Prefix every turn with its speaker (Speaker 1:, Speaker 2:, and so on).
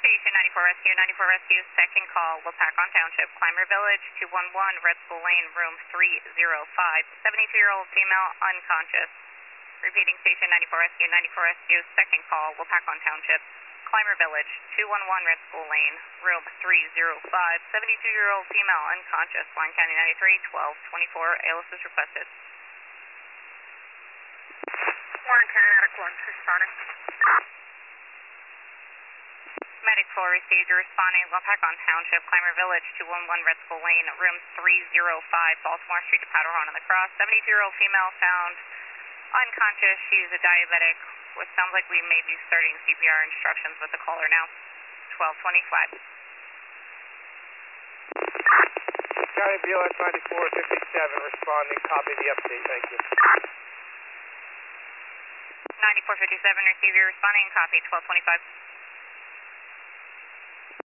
Speaker 1: Station 94 Rescue, 94 Rescue, second call, Wapakon Township, Clymer Village, 211, Red School Lane, room 305. 72-year-old female, unconscious. Repeating Station 94 Rescue, 94 Rescue, second call, Wapakon Township, Clymer Village, 211, Red School Lane, room 305. 72-year-old female, unconscious, Line County 93, 1224, ALS is requested.
Speaker 2: Warren County Medic 1, responding.
Speaker 1: Medic 4 received, you're responding, Wapakon Township, Clymer Village, 211 Red School Lane, room 305, Baltimore Street to Powderhorn on the Cross. 72-year-old female found unconscious. She's a diabetic. What sounds like we may be starting CPR instructions with the caller now. 1225.
Speaker 3: County BLS 9457 responding. Copy the update. Thank you.
Speaker 1: 9457, receive your responding. Copy 1225.